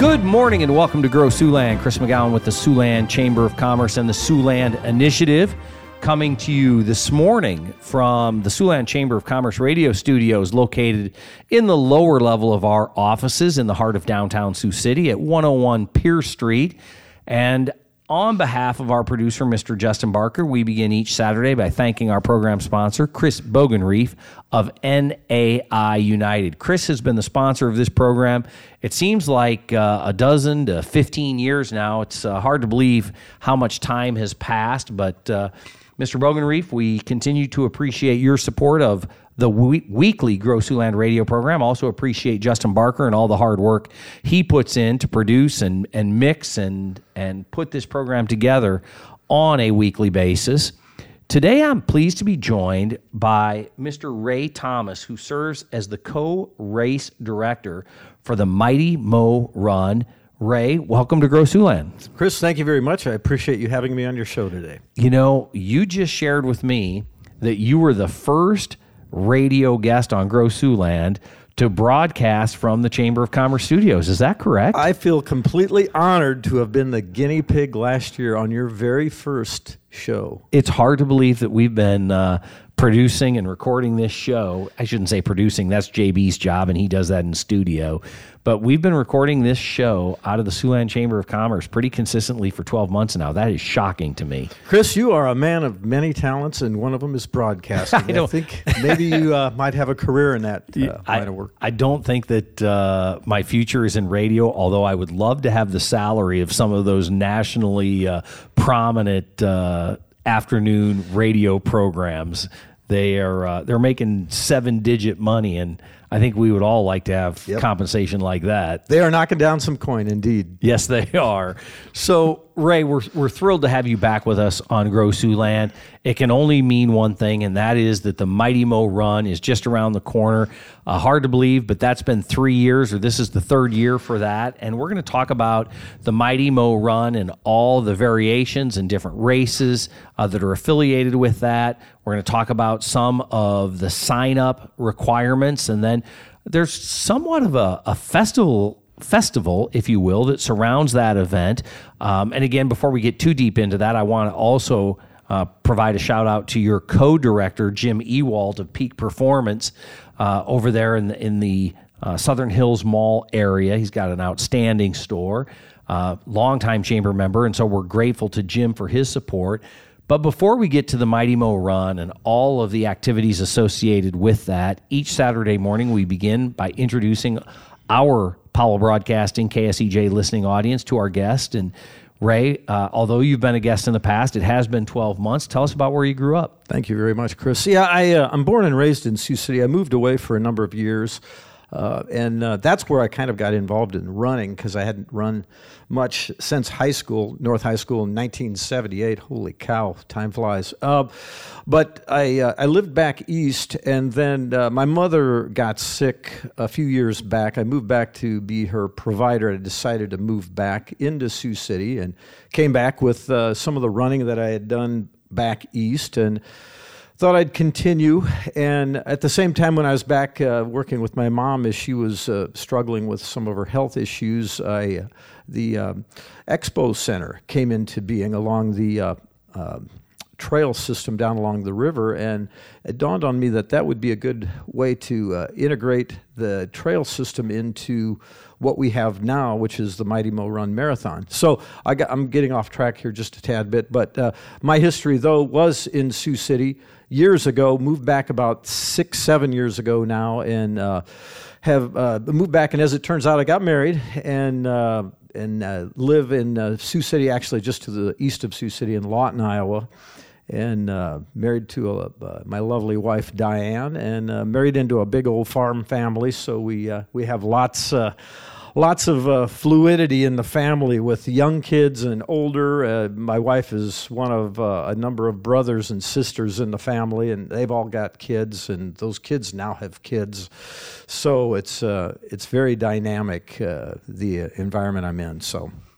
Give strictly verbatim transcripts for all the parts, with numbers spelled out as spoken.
Good morning and welcome to Grow Siouxland. Chris McGowan with the Siouxland Chamber of Commerce and the Siouxland Initiative, coming to you this morning from the Siouxland Chamber of Commerce radio studios located in the lower level of our offices in the heart of downtown Sioux City at one oh one Pierce Street. And on behalf of our producer, Mister Justin Barker, we begin each Saturday by thanking our program sponsor, Chris Bogenreef of N A I United. Chris has been the sponsor of this program. It seems like uh, a dozen to fifteen years now. It's uh, hard to believe how much time has passed, but uh, Mister Bogenreef, we continue to appreciate your support of the we- weekly Grow Siouxland radio program. Also appreciate Justin Barker and all the hard work he puts in to produce and, and mix and, and put this program together on a weekly basis. Today, I'm pleased to be joined by Mister Ray Thomas, who serves as the co-race director for the Mighty Mo Run. Ray, welcome to Grow Siouxland. Chris, thank you very much. I appreciate you having me on your show today. You know, you just shared with me that you were the first radio guest on Grow Siouxland to broadcast from the Chamber of Commerce studios. Is that correct? I feel completely honored to have been the guinea pig last year on your very first show. It's hard to believe that we've been uh, producing and recording this show. I shouldn't say producing. That's J B's job, and he does that in studio. But we've been recording this show out of the Siouxland Chamber of Commerce pretty consistently for twelve months now. That is shocking to me. Chris, you are a man of many talents, and one of them is broadcasting. I, don't, I think maybe you uh, might have a career in that uh, I, line of work. I don't think that uh, my future is in radio, although I would love to have the salary of some of those nationally uh, prominent uh, afternoon radio programs. They are uh, they're making seven-digit money, and I think we would all like to have yep. compensation like that. They are knocking down some coin, indeed. Yes, they are. So, Ray, we're we're thrilled to have you back with us on Grow Siouxland. It can only mean one thing, and that is that the Mighty Mo Run is just around the corner. Uh, hard to believe, but that's been three years, or this is the third year for that. And we're going to talk about the Mighty Mo Run and all the variations and different races uh, that are affiliated with that. We're going to talk about some of the sign-up requirements, and then there's somewhat of a, a festival festival, if you will, that surrounds that event. Um, and again, before we get too deep into that, I want to also uh, provide a shout out to your co-director, Jim Ewald of Peak Performance uh, over there in the, in the uh, Southern Hills Mall area. He's got an outstanding store, uh, longtime chamber member, and so we're grateful to Jim for his support. But before we get to the Mighty Mo Run and all of the activities associated with that, each Saturday morning we begin by introducing our Powell Broadcasting K S E J listening audience to our guest. And Ray, uh, although you've been a guest in the past, it has been twelve months. Tell us about where you grew up. Thank you very much, Chris. Yeah, I, uh, I'm born and raised in Sioux City. I moved away for a number of years. Uh, and uh, that's where I kind of got involved in running, because I hadn't run much since high school, North High School in nineteen seventy-eight. Holy cow, time flies. Uh, but I uh, I lived back east, and then uh, my mother got sick a few years back. I moved back to be her provider. I decided to move back into Sioux City and came back with uh, some of the running that I had done back east, and thought I'd continue. And at the same time, when I was back uh, working with my mom as she was uh, struggling with some of her health issues, I, uh, the um, Expo Center came into being along the uh, uh, trail system down along the river, and it dawned on me that that would be a good way to uh, integrate the trail system into what we have now, which is the Mighty Mo Run Marathon. So I got, I'm getting off track here just a tad bit, but uh, my history, though, was in Sioux City years ago, moved back about six, seven years ago now, and uh, have uh, moved back, and as it turns out, I got married, and uh, and uh, live in uh, Sioux City, actually just to the east of Sioux City in Lawton, Iowa, and uh, married to a, uh, my lovely wife, Diane, and uh, married into a big old farm family, so we uh, we have lots uh, lots of uh, fluidity in the family with young kids and older. Uh, my wife is one of uh, a number of brothers and sisters in the family, and they've all got kids, and those kids now have kids. So it's uh, it's very dynamic, uh, the environment I'm in. So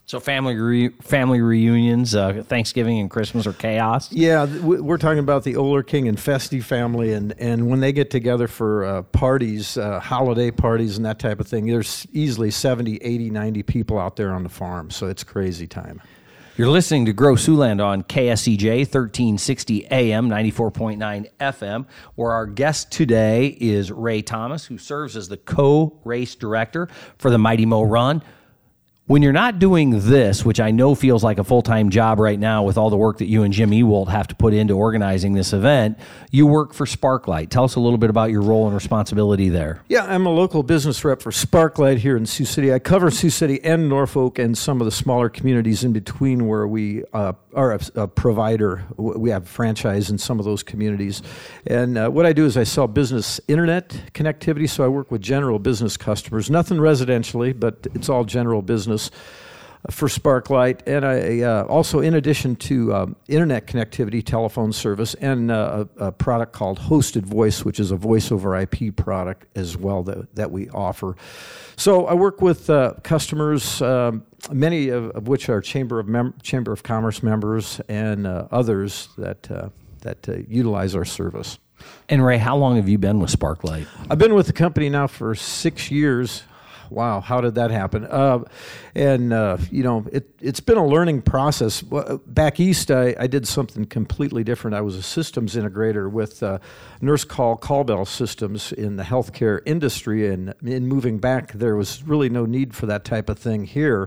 So family re- family reunions, uh, Thanksgiving and Christmas are chaos. Yeah, th- we- we're talking about the Oler King and Festi family, and, and when they get together for uh, parties, uh, holiday parties and that type of thing, there's easily seventy, eighty, ninety people out there on the farm, so it's crazy time. You're listening to Grow Siouxland on K S E J thirteen sixty A M, ninety-four point nine F M, where our guest today is Ray Thomas, who serves as the co-race director for the Mighty Mo Run. When you're not doing this, which I know feels like a full-time job right now with all the work that you and Jim Ewald have to put into organizing this event, you work for Sparklight. Tell us a little bit about your role and responsibility there. Yeah, I'm a local business rep for Sparklight here in Sioux City. I cover Sioux City and Norfolk and some of the smaller communities in between where we uh, are a, a provider. We have franchise in some of those communities. And uh, what I do is I sell business internet connectivity, so I work with general business customers. Nothing residentially, but it's all general business for Sparklight. And I uh, also, in addition to um, internet connectivity, telephone service, and uh, a, a product called Hosted Voice, which is a voice over I P product as well that, that we offer. So I work with uh, customers, um, many of, of which are Chamber of Mem- Chamber of Commerce members and uh, others that, uh, that uh, utilize our service. And Ray, how long have you been with Sparklight? I've been with the company now for six years. Wow, how did that happen? Uh, and, uh, you know, it, it's been a learning process. Back east, I, I did something completely different. I was a systems integrator with uh, Nurse Call Callbell Systems in the healthcare industry. And in moving back, there was really no need for that type of thing here.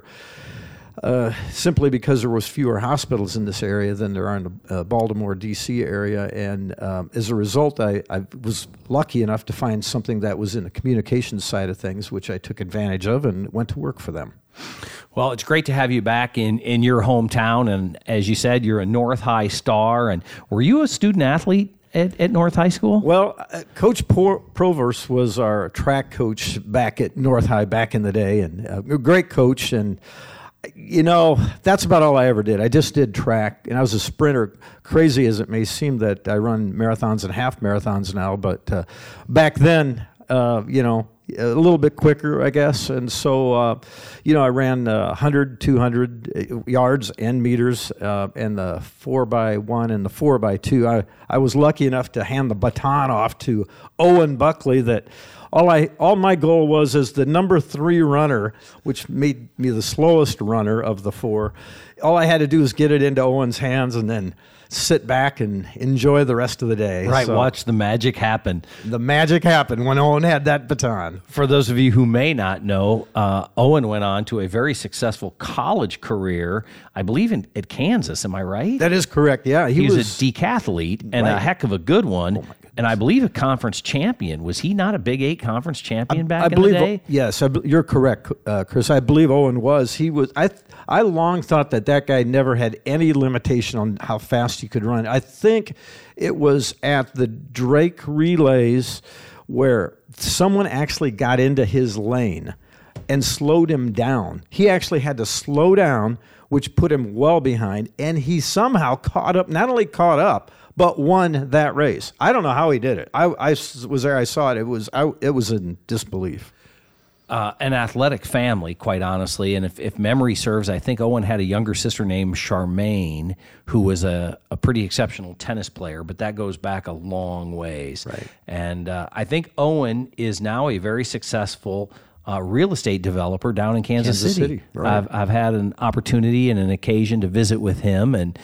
Uh, simply because there was fewer hospitals in this area than there are in the uh, Baltimore, D C area. And um, as a result, I, I was lucky enough to find something that was in the communications side of things, which I took advantage of and went to work for them. Well, it's great to have you back in, in your hometown. And as you said, you're a North High star. And were you a student athlete at, at North High School? Well, uh, Coach Por- Proverse was our track coach back at North High back in the day, and uh, a great coach. And you know, that's about all I ever did. I just did track, and I was a sprinter. Crazy as it may seem that I run marathons and half marathons now, but uh, back then, uh, you know, a little bit quicker, I guess. And so, uh, you know, I ran uh, one hundred, two hundred yards and meters, uh, and the four by one and the four by two. I, I was lucky enough to hand the baton off to Owen Buckley that All I, all my goal was as the number three runner, which made me the slowest runner of the four. All I had to do was get it into Owen's hands and then sit back and enjoy the rest of the day. Right, So watch the magic happen. the magic happened when Owen had that baton. For those of you who may not know, uh, Owen went on to a very successful college career, I believe in at Kansas. Am I right? That is correct. Yeah, he, was, was a decathlete and a Right. heck of a good one. And I believe a conference champion. Was he not a Big Eight conference champion back I in believe, the day? Yes, I, you're correct, uh, Chris. I believe Owen was. He was. I I long thought that that guy never had any limitation on how fast he could run. I think it was at the Drake Relays where someone actually got into his lane and slowed him down. He actually had to slow down, which put him well behind, and he somehow caught up. Not only caught up, but won that race. I don't know how he did it. I, I was there. I saw it. It was I, it was in disbelief. Uh, an athletic family, quite honestly. And if, if memory serves, I think Owen had a younger sister named Charmaine, who was a, a pretty exceptional tennis player, but that goes back a long ways. Right. And uh, I think Owen is now a very successful uh, real estate developer down in Kansas, Kansas City. City, right. I've, I've had an opportunity and an occasion to visit with him. And,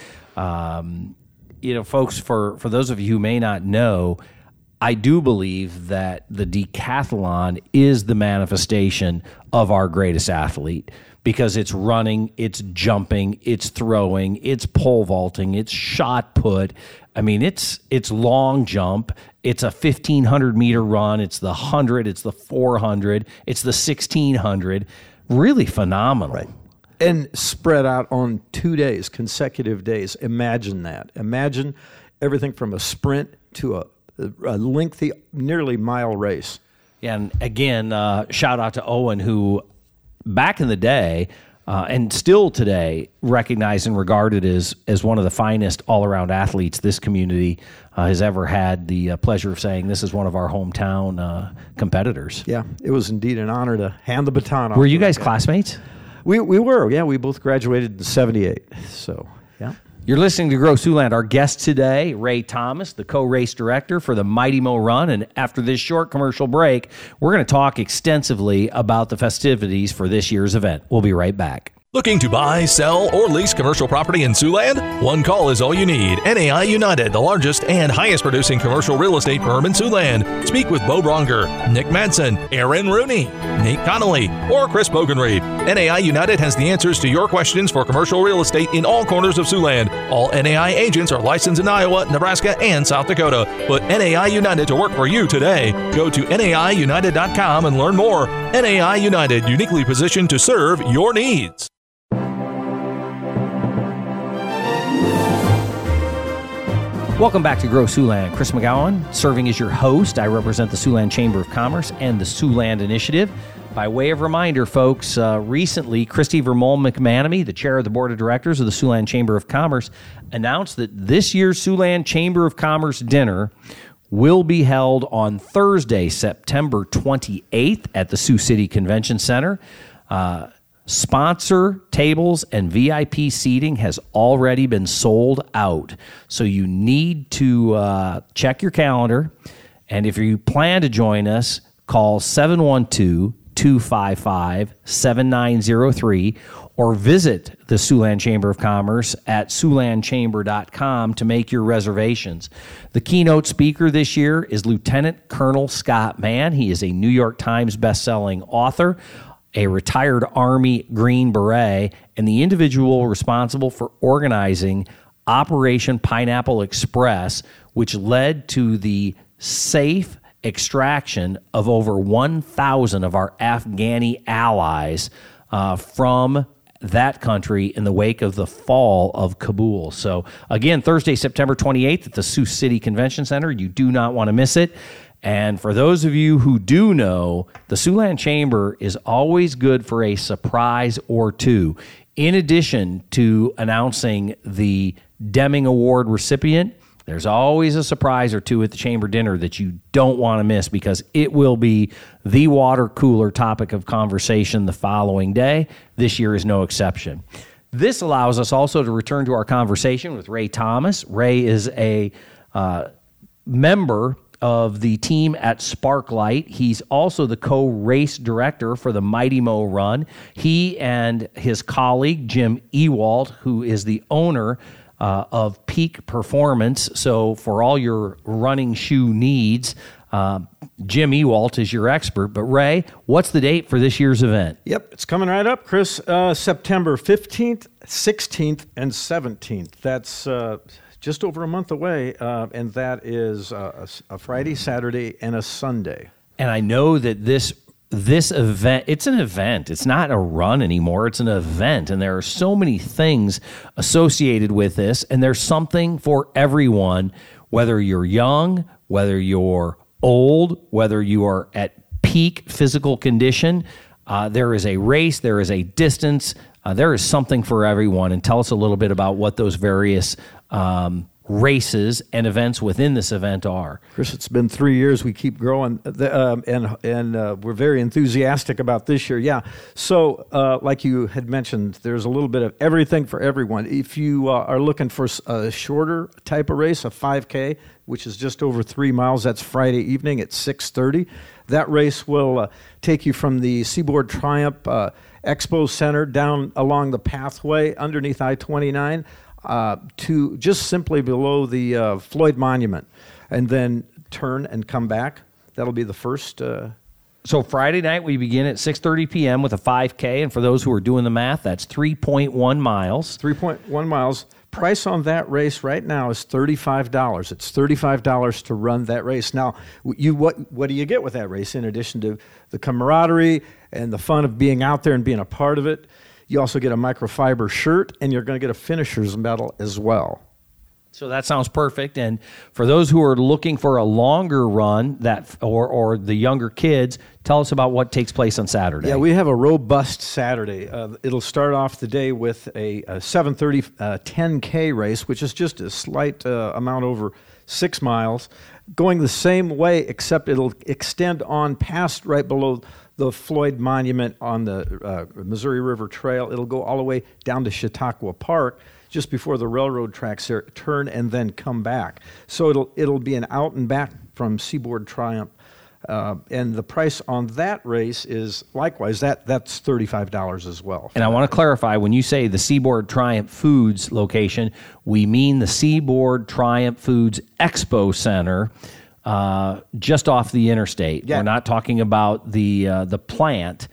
um, you know, folks, for, for those of you who may not know, I do believe that the decathlon is the manifestation of our greatest athlete because it's running, it's jumping, it's throwing, it's pole vaulting, it's shot put. I mean, it's it's long jump, it's a fifteen hundred meter run, it's the one hundred, it's the four hundred, it's the sixteen hundred. Really phenomenal. Right. And spread out on two days, consecutive days. Imagine that. Imagine everything from a sprint to a a lengthy, nearly mile race. And again, uh, shout out to Owen, who back in the day uh, and still today recognized and regarded as as one of the finest all-around athletes this community uh, has ever had the uh, pleasure of saying this is one of our hometown uh, competitors. Yeah, it was indeed an honor to hand the baton off. Were you guys classmates? We we were, yeah. We both graduated in seventy-eight. So, yeah. You're listening to Grow Siouxland. Our guest today, Ray Thomas, the co-race director for the Mighty Mo Run. And after this short commercial break, we're going to talk extensively about the festivities for this year's event. We'll be right back. Looking to buy, sell, or lease commercial property in Siouxland? One call is all you need. N A I United, the largest and highest producing commercial real estate firm in Siouxland. Speak with Bo Bronger, Nick Madsen, Aaron Rooney, Nate Connolly, or Chris Bogenreed. N A I United has the answers to your questions for commercial real estate in all corners of Siouxland. All N A I agents are licensed in Iowa, Nebraska, and South Dakota. Put N A I United to work for you today. Go to N A I united dot com and learn more. N A I United, uniquely positioned to serve your needs. Welcome back to Grow Siouxland. Chris McGowan, serving as your host. I represent the Siouxland Chamber of Commerce and the Siouxland Initiative. By way of reminder, folks, uh, recently, Christy Vermolm McManamy, the chair of the board of directors of the Siouxland Chamber of Commerce, announced that this year's Siouxland Chamber of Commerce dinner will be held on Thursday, September twenty-eighth at the Sioux City Convention Center. Uh, Sponsor tables and V I P seating has already been sold out. So you need to uh, check your calendar. And if you plan to join us, call seven one two, two five five, seven nine zero three or visit the Siouxland Chamber of Commerce at siouxland chamber dot com to make your reservations. The keynote speaker this year is Lieutenant Colonel Scott Mann. He is a New York Times bestselling author, a retired Army Green Beret, and the individual responsible for organizing Operation Pineapple Express, which led to the safe extraction of over one thousand of our Afghani allies uh, from that country in the wake of the fall of Kabul. So again, Thursday, September twenty-eighth at the Sioux City Convention Center. You do not want to miss it. And for those of you who do know, the Siouxland Chamber is always good for a surprise or two. In addition to announcing the Deming Award recipient, there's always a surprise or two at the Chamber dinner that you don't want to miss, because it will be the water cooler topic of conversation the following day. This year is no exception. This allows us also to return to our conversation with Ray Thomas. Ray is a uh, member of the team at Sparklight. He's also the co-race director for the Mighty Mo Run. He and his colleague, Jim Ewald, who is the owner uh, of Peak Performance. So for all your running shoe needs, uh, Jim Ewald is your expert. But Ray, what's the date for this year's event? Yep, it's coming right up, Chris. Uh, September fifteenth, sixteenth, and seventeenth. That's uh, just over a month away, uh, and that is uh, a, a Friday, Saturday, and a Sunday. And I know that this this event, it's an event. It's not a run anymore. It's an event, and there are so many things associated with this, and there's something for everyone, whether you're young, whether you're old, whether you are at peak physical condition. Uh, there is a race, there is a distance, uh, there is something for everyone. And tell us a little bit about what those various um, races and events within this event are. Chris, it's been three years. We keep growing, the, um, and and uh, we're very enthusiastic about this year. Yeah. So, uh, like you had mentioned, there's a little bit of everything for everyone. If you uh, are looking for a shorter type of race, a five K, which is just over three miles, that's Friday evening at six thirty. That race will uh, take you from the Seaboard Triumph uh, Expo Center down along the pathway underneath I twenty-nine. Uh, to just simply below the uh, Floyd Monument, and then turn and come back. That'll be the first. Uh, so Friday night we begin at six thirty p.m. with a five K, and for those who are doing the math, that's three point one miles. three point one miles. Price on that race right now is thirty-five dollars. It's thirty-five dollars to run that race. Now, you what what do you get with that race in addition to the camaraderie and the fun of being out there and being a part of it? You also get a microfiber shirt, and you're going to get a finisher's medal as well. So that sounds perfect. And for those who are looking for a longer run, that or or the younger kids, tell us about what takes place on Saturday. Yeah, we have a robust Saturday. Uh, it'll start off the day with a, a seven thirty uh, ten K race, which is just a slight uh, amount over six miles. going the same way, except it'll extend on past right below the Floyd Monument on the uh, Missouri River Trail. It'll go all the way down to Chautauqua Park, just before the railroad tracks there, turn and then come back. So it'll it'll be an out and back from Seaboard Triumph. Uh, and the price on that race is likewise that that's thirty-five dollars as well. And I want to clarify, when you say the Seaboard Triumph Foods location, we mean the Seaboard Triumph Foods Expo Center, uh, just off the interstate. Yeah. We're not talking about the uh, the plant.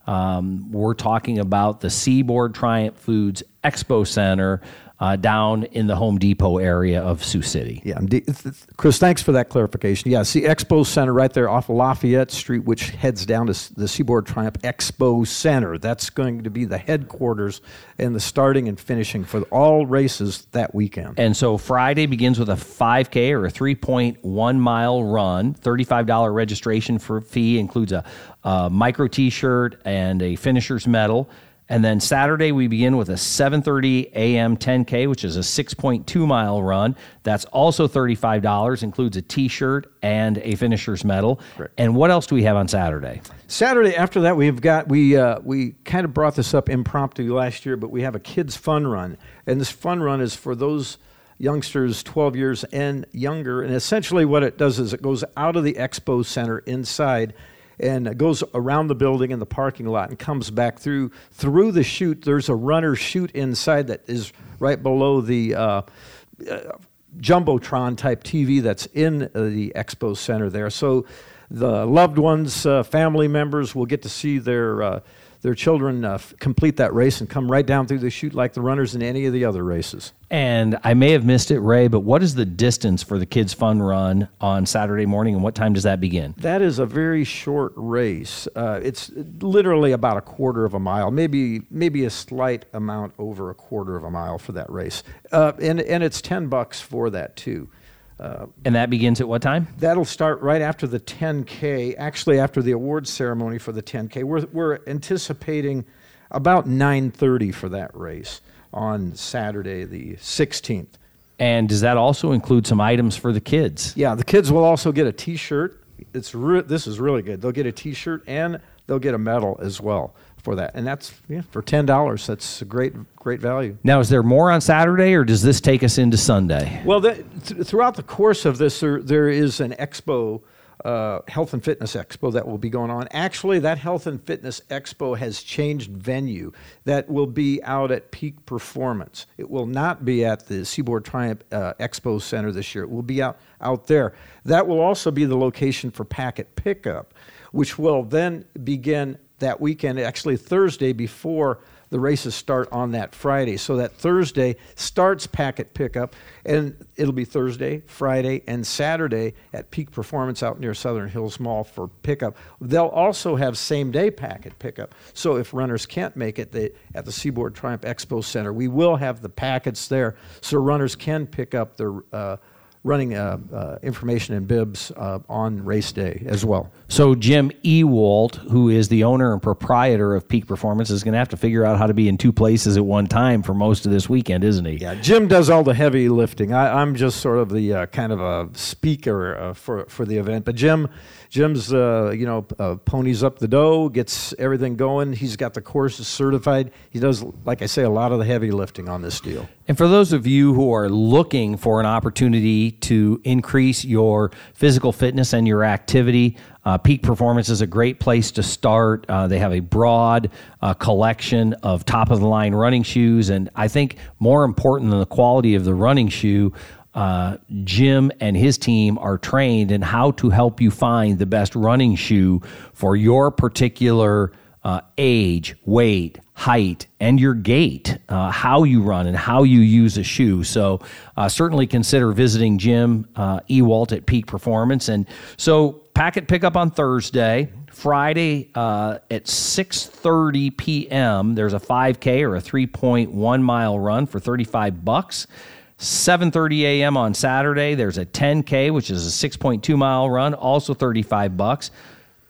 Um, we're talking about the Seaboard Triumph Foods Expo Center uh, down in the Home Depot area of Sioux City. Yeah, Chris, thanks for that clarification. Yeah, see Expo Center right there off of Lafayette Street, which heads down to the Seaboard Triumph Expo Center. That's going to be the headquarters and the starting and finishing for all races that weekend. And so Friday begins with a five K or a three point one mile run. thirty-five dollars registration for fee, includes a, a micro T-shirt and a finisher's medal. And then Saturday, we begin with a seven thirty a.m. ten K, which is a six point two mile run. That's also thirty-five dollars, includes a T-shirt and a finisher's medal. Correct. And what else do we have on Saturday? Saturday, after that, we've got, we uh, we kind of brought this up impromptu last year, but we have a kids' fun run. And this fun run is for those youngsters twelve years and younger. And essentially what it does is it goes out of the expo center inside, and it goes around the building in the parking lot and comes back through through the chute. There's a runner chute inside that is right below the uh, uh, Jumbotron type T V that's in uh, the expo center there. So the loved ones, uh, family members will get to see their uh, their children uh, f- complete that race and come right down through the chute like the runners in any of the other races. And I may have missed it, Ray, but what is the distance for the kids' fun run on Saturday morning, and what time does that begin? That is a very short race. Uh, it's literally about a quarter of a mile, maybe maybe a slight amount over a quarter of a mile for that race. Uh, and, and it's ten bucks for that, too. Uh, And that begins at what time? That'll start right after the ten K, actually after the awards ceremony for the ten K. We're, we're anticipating about nine thirty for that race on Saturday the sixteenth. And does that also include some items for the kids? Yeah, the kids will also get a T-shirt. It's re- This is really good. They'll get a T-shirt and they'll get a medal as well for that. And that's yeah, for ten dollars. That's a great, great value. Now, is there more on Saturday, or does this take us into Sunday? Well, the, th- throughout the course of this, there, there is an expo, uh, health and fitness expo that will be going on. Actually, that health and fitness expo has changed venue. That will be out at Peak Performance. It will not be at the Seaboard Triumph uh, Expo Center this year. It will be out, out there. That will also be the location for Packet Pickup, which will then begin that weekend, actually Thursday before the races start on that Friday. So that Thursday starts Packet Pickup, and it'll be Thursday, Friday, and Saturday at Peak Performance out near Southern Hills Mall for pickup. They'll also have same-day Packet Pickup. So if runners can't make it they, at the Seaboard Triumph Expo Center, we will have the packets there so runners can pick up their uh, running uh, uh, information and bibs uh, on race day as well. So Jim Ewalt, who is the owner and proprietor of Peak Performance, is going to have to figure out how to be in two places at one time for most of this weekend, isn't he? Yeah, Jim does all the heavy lifting. I, I'm just sort of the uh, kind of a speaker uh, for for the event. But Jim, Jim's uh, you know uh, ponies up the dough, gets everything going. He's got the courses certified. He does, like I say, a lot of the heavy lifting on this deal. And for those of you who are looking for an opportunity to increase your physical fitness and your activity, uh, Peak Performance is a great place to start. Uh, they have a broad uh, collection of top-of-the-line running shoes, and I think more important than the quality of the running shoe, uh, Jim and his team are trained in how to help you find the best running shoe for your particular Uh, age, weight, height, and your gait, uh, how you run and how you use a shoe. So uh, certainly consider visiting Jim uh, Ewalt at Peak Performance. And so Packet Pickup on Thursday. Friday uh, at six thirty p.m. there's a five K or a three point one mile run for thirty-five bucks. seven thirty a.m. on Saturday there's a ten K, which is a six point two mile run, also thirty-five bucks.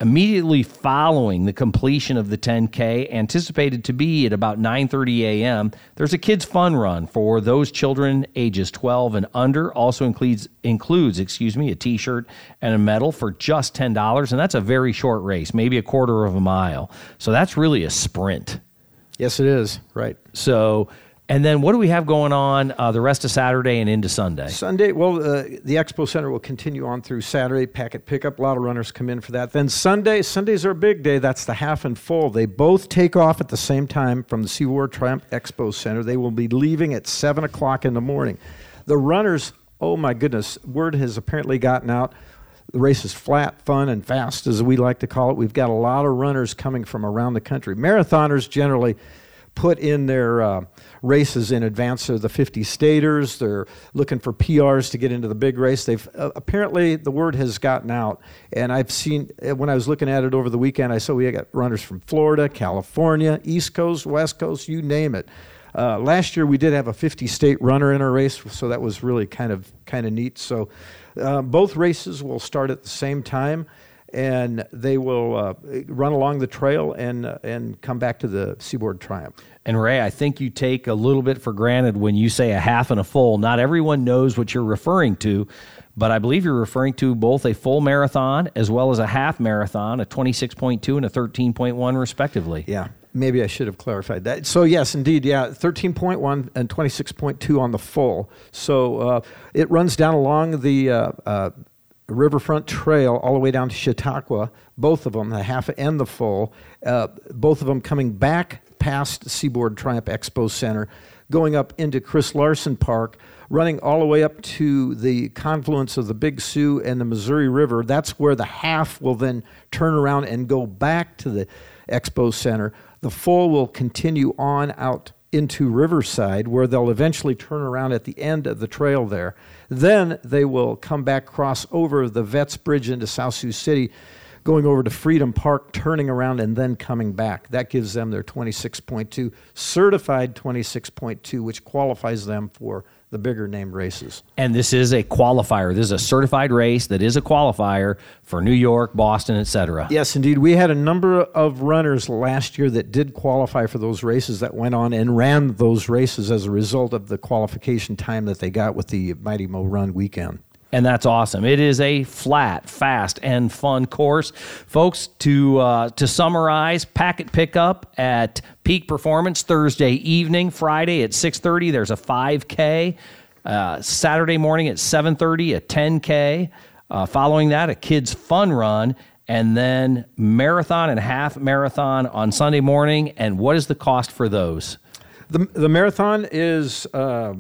Immediately following the completion of the ten K, anticipated to be at about nine thirty a.m., there's a kids' fun run for those children ages twelve and under. Also includes, includes excuse me, a T-shirt and a medal for just ten dollars, and that's a very short race, maybe a quarter of a mile. So that's really a sprint. Yes, it is. Right. So... And then what do we have going on uh, the rest of Saturday and into Sunday? Sunday, well, uh, the Expo Center will continue on through Saturday, packet pickup. A lot of runners come in for that. Then Sunday, Sundays are a big day. That's the half and full. They both take off at the same time from the Seaboard Triumph Expo Center. They will be leaving at seven o'clock in the morning. The runners, oh my goodness, word has apparently gotten out. The race is flat, fun, and fast, as we like to call it. We've got a lot of runners coming from around the country. Marathoners generally put in their uh, races in advance of the fifty staters. They're looking for P Rs to get into the big race. They've uh, apparently the word has gotten out, and I've seen when I was looking at it over the weekend, I saw we got runners from Florida, California, East Coast, West Coast, you name it. Uh, last year we did have a fifty state runner in our race, so that was really kind of kind of neat. So uh, both races will start at the same time, and they will uh, run along the trail and uh, and come back to the Seaboard Triumph. And Ray, I think you take a little bit for granted when you say a half and a full. Not everyone knows what you're referring to, but I believe you're referring to both a full marathon as well as a half marathon, a twenty-six point two and a thirteen point one respectively. Yeah, maybe I should have clarified that. So yes, indeed, yeah, thirteen point one and twenty-six point two on the full. So uh, it runs down along the uh, uh, Riverfront Trail all the way down to Chautauqua, both of them, the half and the full, uh, both of them coming back past Seaboard Triumph Expo Center, going up into Chris Larson Park, running all the way up to the confluence of the Big Sioux and the Missouri River. That's where the half will then turn around and go back to the Expo Center. The full will continue on out into Riverside, where they'll eventually turn around at the end of the trail there. Then they will come back, cross over the Vets Bridge into South Sioux City, going over to Freedom Park, turning around, and then coming back. That gives them their twenty-six point two, certified twenty-six point two, which qualifies them for the bigger name races. And this is a qualifier. This is a certified race that is a qualifier for New York, Boston, et cetera. Yes, indeed. We had a number of runners last year that did qualify for those races that went on and ran those races as a result of the qualification time that they got with the Mighty Mo Run weekend. And that's awesome. It is a flat, fast, and fun course. Folks, to uh, to summarize, packet pickup at Peak Performance Thursday evening. Friday at six thirty, there's a five K. Uh, Saturday morning at seven thirty, a ten K. Uh, following that, a kids' fun run. And then marathon and half marathon on Sunday morning. And what is the cost for those? The, the marathon is... Uh,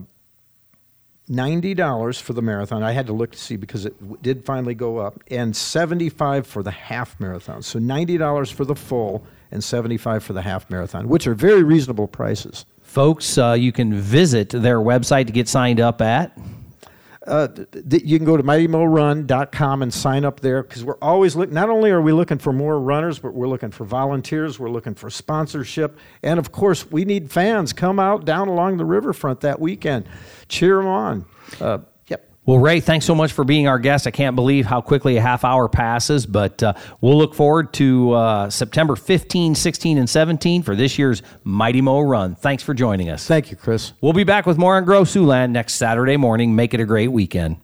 ninety dollars for the marathon. I had to look to see because it w- did finally go up, and seventy-five dollars for the half marathon. So ninety dollars for the full and seventy-five dollars for the half marathon, which are very reasonable prices. Folks, uh, you can visit their website to get signed up at. Uh, th- you can go to mighty mo run dot com and sign up there, because we're always looking. Not only are we looking for more runners, but we're looking for volunteers. We're looking for sponsorship, and of course, we need fans. Come out down along the riverfront that weekend, cheer them on. Uh, yep. Well, Ray, thanks so much for being our guest. I can't believe how quickly a half hour passes, but uh, we'll look forward to uh, September fifteenth, sixteenth, and seventeenth for this year's Mighty Mo Run. Thanks for joining us. Thank you, Chris. We'll be back with more on Grow Siouxland next Saturday morning. Make it a great weekend.